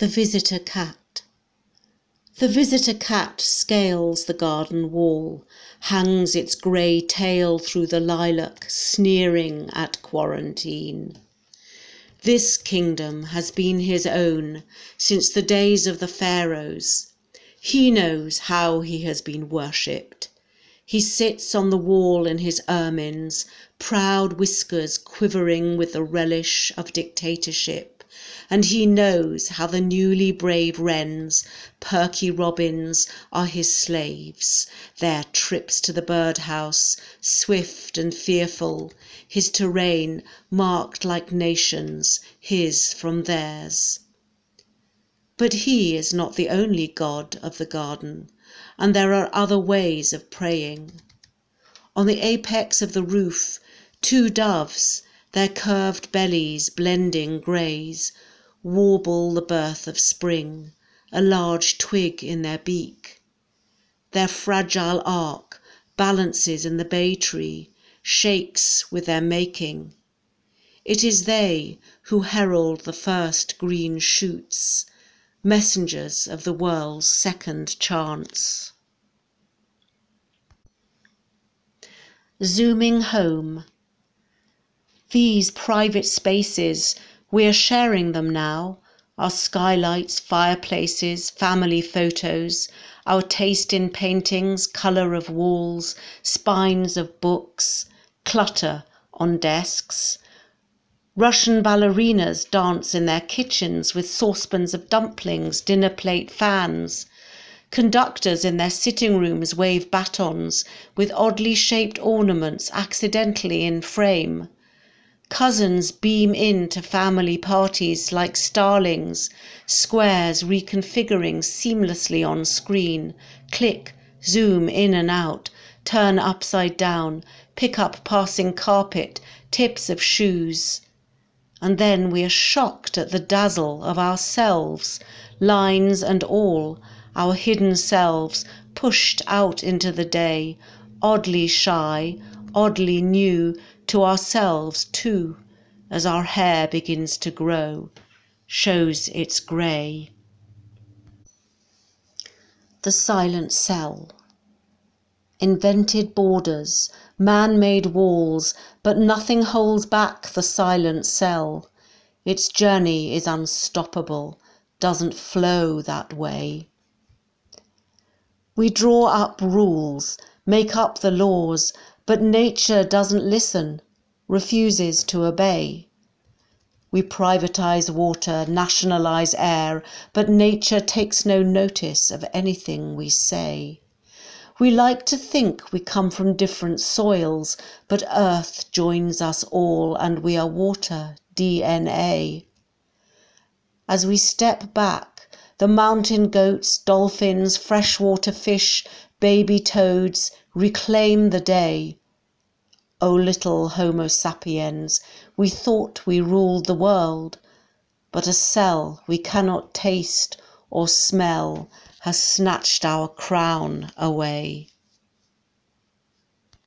The Visitor Cat. The visitor cat scales the garden wall, hangs its grey tail through the lilac, sneering at quarantine. This kingdom has been his own since the days of the pharaohs. He knows how he has been worshipped. He sits on the wall in his ermines, proud whiskers quivering with the relish of dictatorship, and he knows how the newly brave wrens, perky robins, are his slaves, their trips to the birdhouse, swift and fearful, his terrain marked like nations, his from theirs. But he is not the only god of the garden, and there are other ways of praying. On the apex of the roof, 2 doves, their curved bellies blending graze, warble the birth of spring, a large twig in their beak. Their fragile ark balances in the bay tree, shakes with their making. It is they who herald the first green shoots, messengers of the world's second chance. Zooming home. These private spaces, we are sharing them now, our skylights, fireplaces, family photos, our taste in paintings, colour of walls, spines of books, clutter on desks. Russian ballerinas dance in their kitchens with saucepans of dumplings, dinner plate fans. Conductors in their sitting rooms wave batons with oddly shaped ornaments accidentally in frame. Cousins beam in to family parties like starlings, squares reconfiguring seamlessly on screen, click, zoom in and out, turn upside down, pick up passing carpet, tips of shoes. And then we are shocked at the dazzle of ourselves, lines and all, our hidden selves pushed out into the day, oddly shy, oddly new to ourselves too, as our hair begins to grow, shows its grey. The silent cell. Invented borders, man-made walls, but nothing holds back the silent cell. Its journey is unstoppable, doesn't flow that way. We draw up rules, make up the laws, but nature doesn't listen, refuses to obey. We privatize water, nationalize air, but nature takes no notice of anything we say. We like to think we come from different soils, but earth joins us all and we are water, DNA. As we step back, the mountain goats, dolphins, freshwater fish, baby toads reclaim the day. O little Homo sapiens, we thought we ruled the world, but a cell we cannot taste or smell has snatched our crown away.